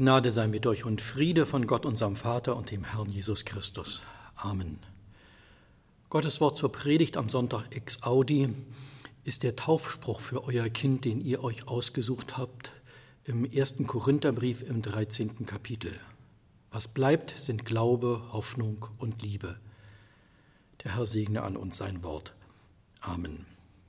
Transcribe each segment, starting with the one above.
Gnade sei mit euch und Friede von Gott, unserem Vater und dem Herrn Jesus Christus. Amen. Gottes Wort zur Predigt am Sonntag ex audi ist der Taufspruch für euer Kind, den ihr euch ausgesucht habt, im 1. Korintherbrief im 13. Kapitel. Was bleibt, sind Glaube, Hoffnung und Liebe. Der Herr segne an uns sein Wort. Amen.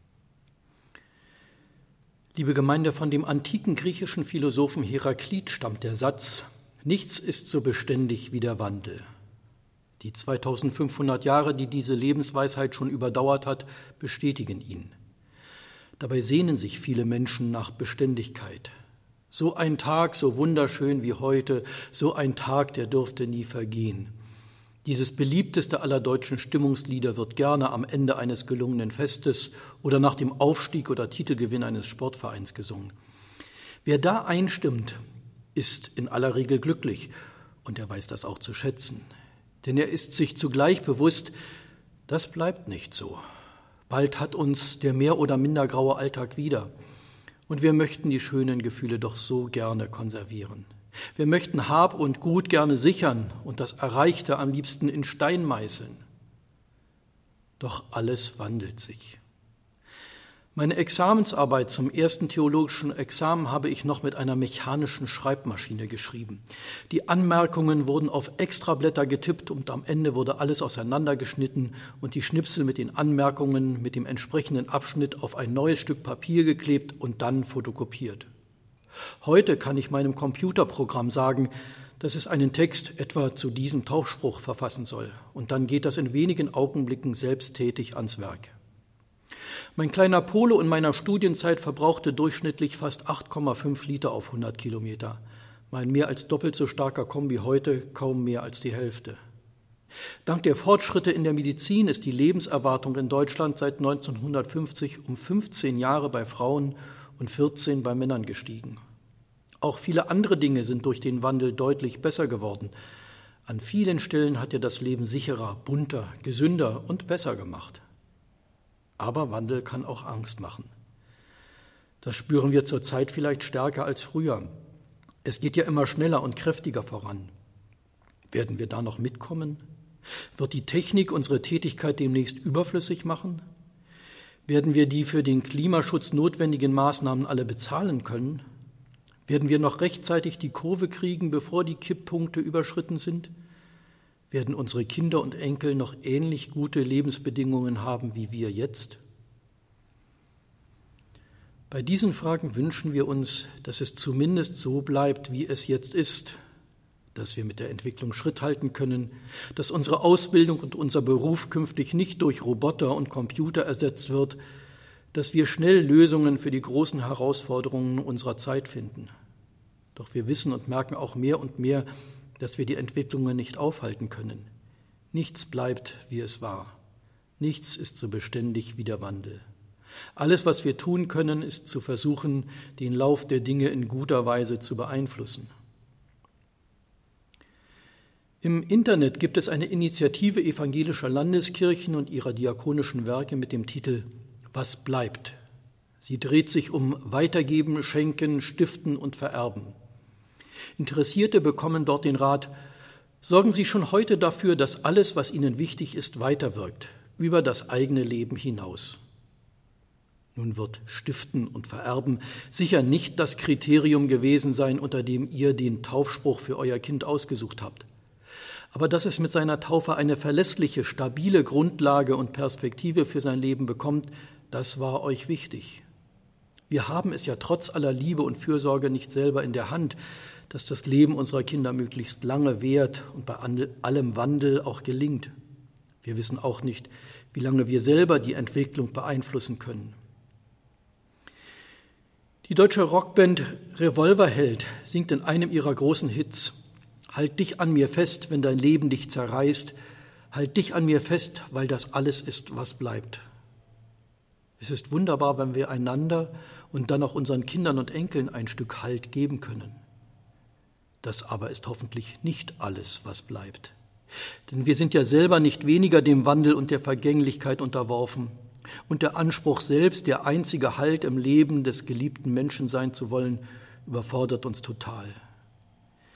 Liebe Gemeinde, von dem antiken griechischen Philosophen Heraklit stammt der Satz: Nichts ist so beständig wie der Wandel. Die 2500 Jahre, die diese Lebensweisheit schon überdauert hat, bestätigen ihn. Dabei sehnen sich viele Menschen nach Beständigkeit. So ein Tag, so wunderschön wie heute, so ein Tag, der dürfte nie vergehen. Dieses beliebteste aller deutschen Stimmungslieder wird gerne am Ende eines gelungenen Festes oder nach dem Aufstieg oder Titelgewinn eines Sportvereins gesungen. Wer da einstimmt, ist in aller Regel glücklich und er weiß das auch zu schätzen. Denn er ist sich zugleich bewusst, das bleibt nicht so. Bald hat uns der mehr oder minder graue Alltag wieder und wir möchten die schönen Gefühle doch so gerne konservieren. Wir möchten Hab und Gut gerne sichern und das Erreichte am liebsten in Stein meißeln. Doch alles wandelt sich. Meine Examensarbeit zum ersten theologischen Examen habe ich noch mit einer mechanischen Schreibmaschine geschrieben. Die Anmerkungen wurden auf Extrablätter getippt und am Ende wurde alles auseinandergeschnitten und die Schnipsel mit den Anmerkungen mit dem entsprechenden Abschnitt auf ein neues Stück Papier geklebt und dann fotokopiert. Heute kann ich meinem Computerprogramm sagen, dass es einen Text etwa zu diesem Taufspruch verfassen soll. Und dann geht das in wenigen Augenblicken selbsttätig ans Werk. Mein kleiner Polo in meiner Studienzeit verbrauchte durchschnittlich fast 8,5 Liter auf 100 Kilometer. Mein mehr als doppelt so starker Kombi heute kaum mehr als die Hälfte. Dank der Fortschritte in der Medizin ist die Lebenserwartung in Deutschland seit 1950 um 15 Jahre bei Frauen und 14 bei Männern gestiegen. Auch viele andere Dinge sind durch den Wandel deutlich besser geworden. An vielen Stellen hat er das Leben sicherer, bunter, gesünder und besser gemacht. Aber Wandel kann auch Angst machen. Das spüren wir zurzeit vielleicht stärker als früher. Es geht ja immer schneller und kräftiger voran. Werden wir da noch mitkommen? Wird die Technik unsere Tätigkeit demnächst überflüssig machen? Werden wir die für den Klimaschutz notwendigen Maßnahmen alle bezahlen können? Werden wir noch rechtzeitig die Kurve kriegen, bevor die Kipppunkte überschritten sind? Werden unsere Kinder und Enkel noch ähnlich gute Lebensbedingungen haben wie wir jetzt? Bei diesen Fragen wünschen wir uns, dass es zumindest so bleibt, wie es jetzt ist, dass wir mit der Entwicklung Schritt halten können, dass unsere Ausbildung und unser Beruf künftig nicht durch Roboter und Computer ersetzt wird, dass wir schnell Lösungen für die großen Herausforderungen unserer Zeit finden. Doch wir wissen und merken auch mehr und mehr, dass wir die Entwicklungen nicht aufhalten können. Nichts bleibt, wie es war. Nichts ist so beständig wie der Wandel. Alles, was wir tun können, ist zu versuchen, den Lauf der Dinge in guter Weise zu beeinflussen. Im Internet gibt es eine Initiative evangelischer Landeskirchen und ihrer diakonischen Werke mit dem Titel »Was bleibt?« Sie dreht sich um Weitergeben, Schenken, Stiften und Vererben. Interessierte bekommen dort den Rat: Sorgen Sie schon heute dafür, dass alles, was Ihnen wichtig ist, weiterwirkt, über das eigene Leben hinaus. Nun wird Stiften und Vererben sicher nicht das Kriterium gewesen sein, unter dem ihr den Taufspruch für euer Kind ausgesucht habt. Aber dass es mit seiner Taufe eine verlässliche, stabile Grundlage und Perspektive für sein Leben bekommt, das war euch wichtig. Wir haben es ja trotz aller Liebe und Fürsorge nicht selber in der Hand, dass das Leben unserer Kinder möglichst lange währt und bei allem Wandel auch gelingt. Wir wissen auch nicht, wie lange wir selber die Entwicklung beeinflussen können. Die deutsche Rockband Revolverheld singt in einem ihrer großen Hits: Halt dich an mir fest, wenn dein Leben dich zerreißt. Halt dich an mir fest, weil das alles ist, was bleibt. Es ist wunderbar, wenn wir einander und dann auch unseren Kindern und Enkeln ein Stück Halt geben können. Das aber ist hoffentlich nicht alles, was bleibt. Denn wir sind ja selber nicht weniger dem Wandel und der Vergänglichkeit unterworfen. Und der Anspruch, selbst der einzige Halt im Leben des geliebten Menschen sein zu wollen, überfordert uns total.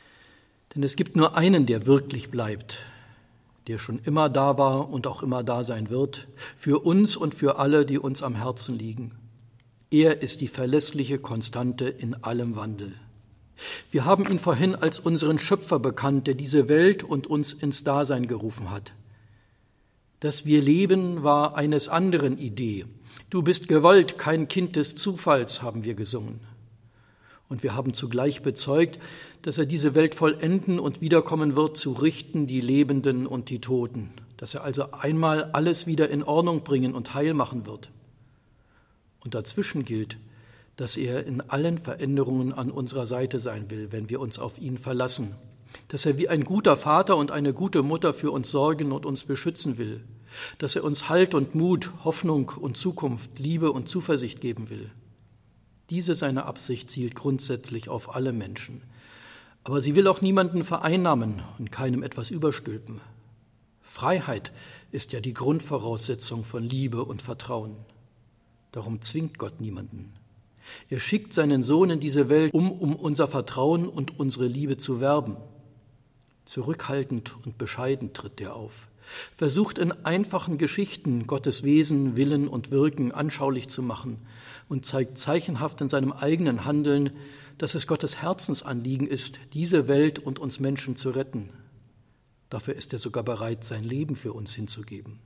Denn es gibt nur einen, der wirklich bleibt, der schon immer da war und auch immer da sein wird, für uns und für alle, die uns am Herzen liegen. Er ist die verlässliche Konstante in allem Wandel. Wir haben ihn vorhin als unseren Schöpfer bekannt, der diese Welt und uns ins Dasein gerufen hat. Dass wir leben, war eines anderen Idee. Du bist gewollt, kein Kind des Zufalls, haben wir gesungen. Und wir haben zugleich bezeugt, dass er diese Welt vollenden und wiederkommen wird, zu richten die Lebenden und die Toten, dass er also einmal alles wieder in Ordnung bringen und heil machen wird. Und dazwischen gilt, dass er in allen Veränderungen an unserer Seite sein will, wenn wir uns auf ihn verlassen, dass er wie ein guter Vater und eine gute Mutter für uns sorgen und uns beschützen will, dass er uns Halt und Mut, Hoffnung und Zukunft, Liebe und Zuversicht geben will. Diese seine Absicht zielt grundsätzlich auf alle Menschen. Aber sie will auch niemanden vereinnahmen und keinem etwas überstülpen. Freiheit ist ja die Grundvoraussetzung von Liebe und Vertrauen. Darum zwingt Gott niemanden. Er schickt seinen Sohn in diese Welt, um unser Vertrauen und unsere Liebe zu werben. Zurückhaltend und bescheiden tritt er auf, versucht in einfachen Geschichten Gottes Wesen, Willen und Wirken anschaulich zu machen und zeigt zeichenhaft in seinem eigenen Handeln, dass es Gottes Herzensanliegen ist, diese Welt und uns Menschen zu retten. Dafür ist er sogar bereit, sein Leben für uns hinzugeben.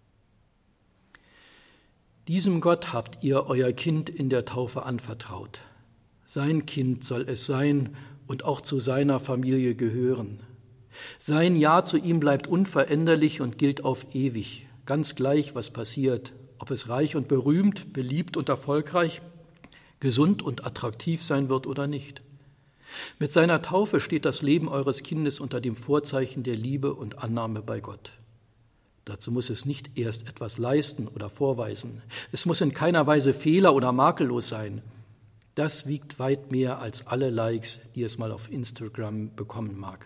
Diesem Gott habt ihr euer Kind in der Taufe anvertraut. Sein Kind soll es sein und auch zu seiner Familie gehören. Sein Ja zu ihm bleibt unveränderlich und gilt auf ewig, ganz gleich, was passiert, ob es reich und berühmt, beliebt und erfolgreich, gesund und attraktiv sein wird oder nicht. Mit seiner Taufe steht das Leben eures Kindes unter dem Vorzeichen der Liebe und Annahme bei Gott. Dazu muss es nicht erst etwas leisten oder vorweisen. Es muss in keiner Weise fehler- oder makellos sein. Das wiegt weit mehr als alle Likes, die es mal auf Instagram bekommen mag.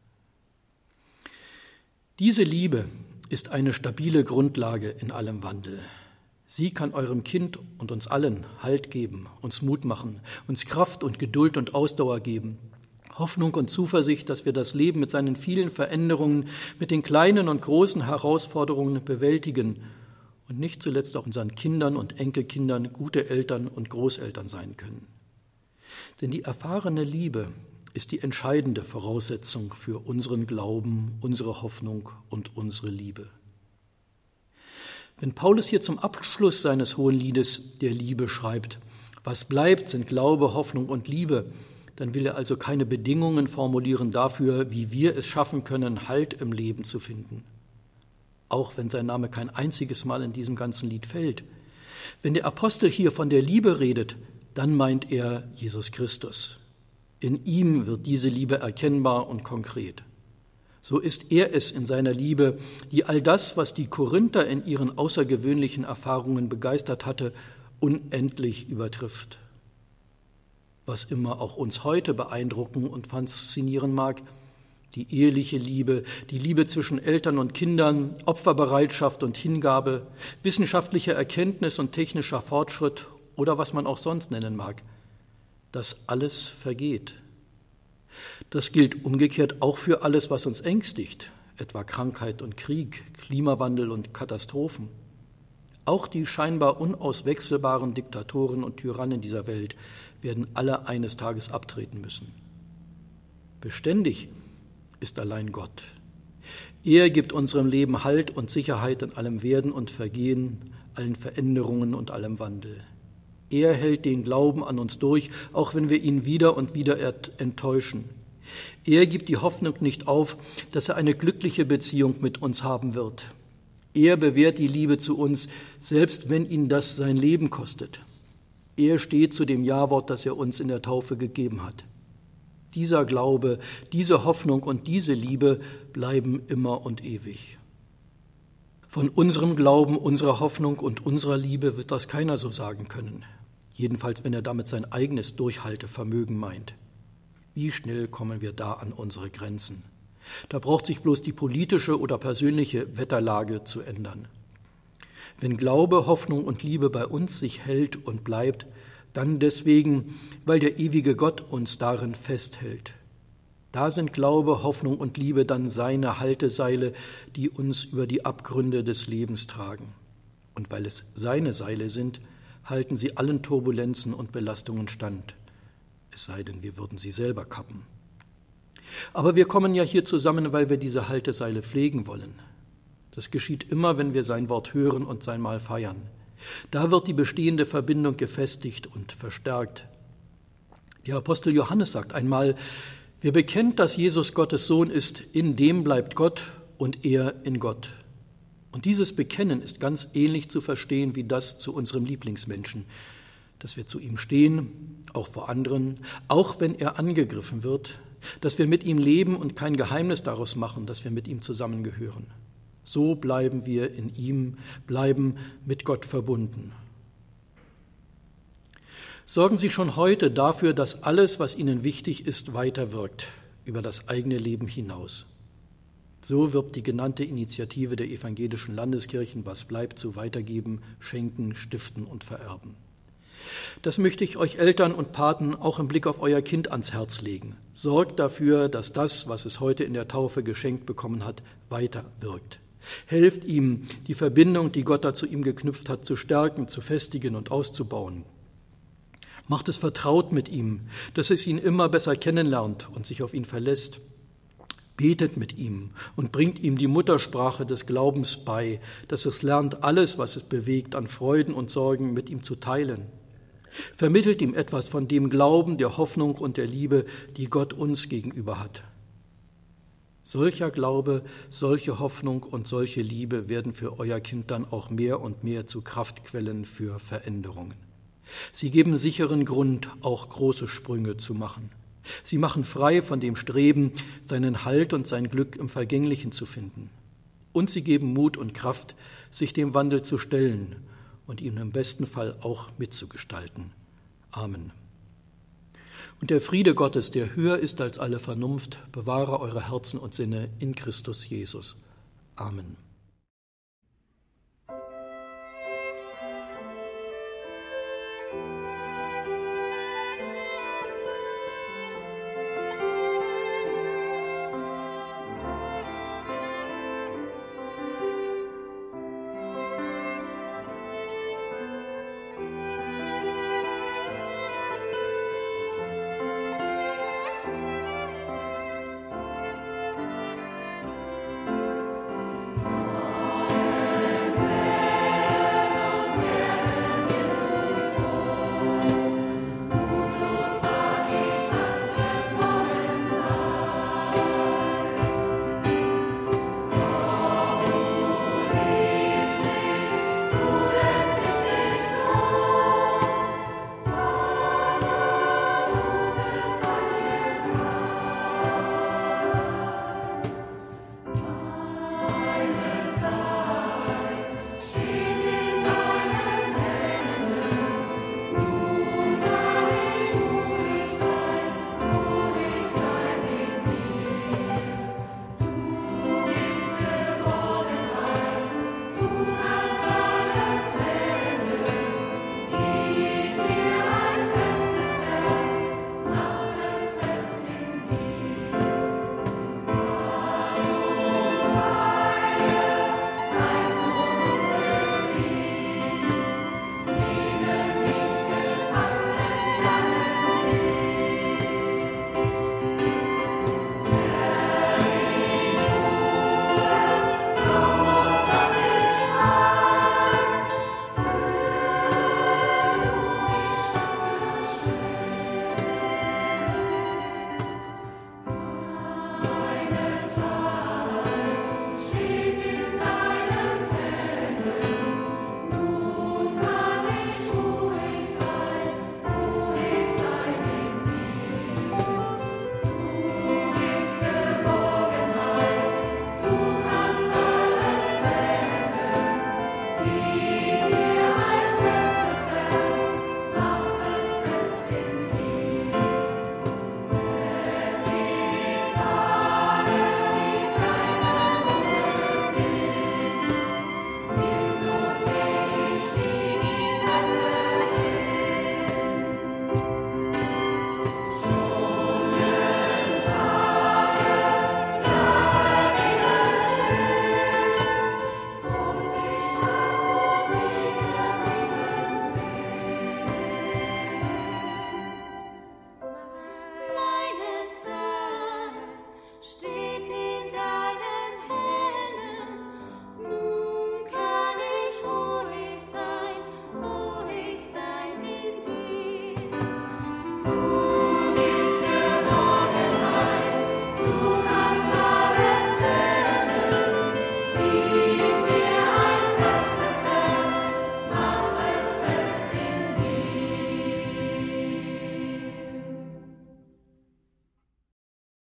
Diese Liebe ist eine stabile Grundlage in allem Wandel. Sie kann eurem Kind und uns allen Halt geben, uns Mut machen, uns Kraft und Geduld und Ausdauer geben, Hoffnung und Zuversicht, dass wir das Leben mit seinen vielen Veränderungen, mit den kleinen und großen Herausforderungen bewältigen und nicht zuletzt auch unseren Kindern und Enkelkindern gute Eltern und Großeltern sein können. Denn die erfahrene Liebe ist die entscheidende Voraussetzung für unseren Glauben, unsere Hoffnung und unsere Liebe. Wenn Paulus hier zum Abschluss seines Hohenliedes der Liebe schreibt, was bleibt, sind Glaube, Hoffnung und Liebe, dann will er also keine Bedingungen formulieren dafür, wie wir es schaffen können, Halt im Leben zu finden. Auch wenn sein Name kein einziges Mal in diesem ganzen Lied fällt. Wenn der Apostel hier von der Liebe redet, dann meint er Jesus Christus. In ihm wird diese Liebe erkennbar und konkret. So ist er es in seiner Liebe, die all das, was die Korinther in ihren außergewöhnlichen Erfahrungen begeistert hatte, unendlich übertrifft. Was immer auch uns heute beeindrucken und faszinieren mag, die eheliche Liebe, die Liebe zwischen Eltern und Kindern, Opferbereitschaft und Hingabe, wissenschaftliche Erkenntnis und technischer Fortschritt oder was man auch sonst nennen mag, das alles vergeht. Das gilt umgekehrt auch für alles, was uns ängstigt, etwa Krankheit und Krieg, Klimawandel und Katastrophen. Auch die scheinbar unauswechselbaren Diktatoren und Tyrannen dieser Welt werden alle eines Tages abtreten müssen. Beständig ist allein Gott. Er gibt unserem Leben Halt und Sicherheit in allem Werden und Vergehen, allen Veränderungen und allem Wandel. Er hält den Glauben an uns durch, auch wenn wir ihn wieder und wieder enttäuschen. Er gibt die Hoffnung nicht auf, dass er eine glückliche Beziehung mit uns haben wird. Er bewährt die Liebe zu uns, selbst wenn ihn das sein Leben kostet. Er steht zu dem Ja-Wort, das er uns in der Taufe gegeben hat. Dieser Glaube, diese Hoffnung und diese Liebe bleiben immer und ewig. Von unserem Glauben, unserer Hoffnung und unserer Liebe wird das keiner so sagen können. Jedenfalls, wenn er damit sein eigenes Durchhaltevermögen meint. Wie schnell kommen wir da an unsere Grenzen? Da braucht sich bloß die politische oder persönliche Wetterlage zu ändern. Wenn Glaube, Hoffnung und Liebe bei uns sich hält und bleibt, dann deswegen, weil der ewige Gott uns darin festhält. Da sind Glaube, Hoffnung und Liebe dann seine Halteseile, die uns über die Abgründe des Lebens tragen. Und weil es seine Seile sind, halten sie allen Turbulenzen und Belastungen stand. Es sei denn, wir würden sie selber kappen. Aber wir kommen ja hier zusammen, weil wir diese Halteseile pflegen wollen. Das geschieht immer, wenn wir sein Wort hören und sein Mahl feiern. Da wird die bestehende Verbindung gefestigt und verstärkt. Der Apostel Johannes sagt einmal: Wer bekennt, dass Jesus Gottes Sohn ist, in dem bleibt Gott und er in Gott. Und dieses Bekennen ist ganz ähnlich zu verstehen wie das zu unserem Lieblingsmenschen, dass wir zu ihm stehen, auch vor anderen, auch wenn er angegriffen wird, dass wir mit ihm leben und kein Geheimnis daraus machen, dass wir mit ihm zusammengehören. So bleiben wir in ihm, bleiben mit Gott verbunden. Sorgen Sie schon heute dafür, dass alles, was Ihnen wichtig ist, weiterwirkt, über das eigene Leben hinaus. So wirbt die genannte Initiative der evangelischen Landeskirchen Was bleibt zu weitergeben, schenken, stiften und vererben. Das möchte ich euch Eltern und Paten auch im Blick auf euer Kind ans Herz legen. Sorgt dafür, dass das, was es heute in der Taufe geschenkt bekommen hat, weiterwirkt. Helft ihm, die Verbindung, die Gott da zu ihm geknüpft hat, zu stärken, zu festigen und auszubauen. Macht es vertraut mit ihm, dass es ihn immer besser kennenlernt und sich auf ihn verlässt. Betet mit ihm und bringt ihm die Muttersprache des Glaubens bei, dass es lernt, alles, was es bewegt, an Freuden und Sorgen mit ihm zu teilen. Vermittelt ihm etwas von dem Glauben, der Hoffnung und der Liebe, die Gott uns gegenüber hat. Solcher Glaube, solche Hoffnung und solche Liebe werden für euer Kind dann auch mehr und mehr zu Kraftquellen für Veränderungen. Sie geben sicheren Grund, auch große Sprünge zu machen. Sie machen frei von dem Streben, seinen Halt und sein Glück im Vergänglichen zu finden. Und sie geben Mut und Kraft, sich dem Wandel zu stellen und ihn im besten Fall auch mitzugestalten. Amen. Und der Friede Gottes, der höher ist als alle Vernunft, bewahre eure Herzen und Sinne in Christus Jesus. Amen.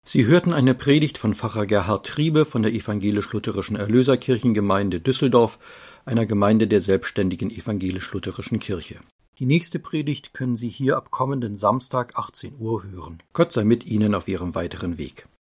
Sie hörten eine Predigt von Pfarrer Gerhard Triebe von der Evangelisch-Lutherischen Erlöserkirchengemeinde Düsseldorf, einer Gemeinde der selbstständigen Evangelisch-Lutherischen Kirche. Die nächste Predigt können Sie hier ab kommenden Samstag 18 Uhr hören. Gott sei mit Ihnen auf Ihrem weiteren Weg.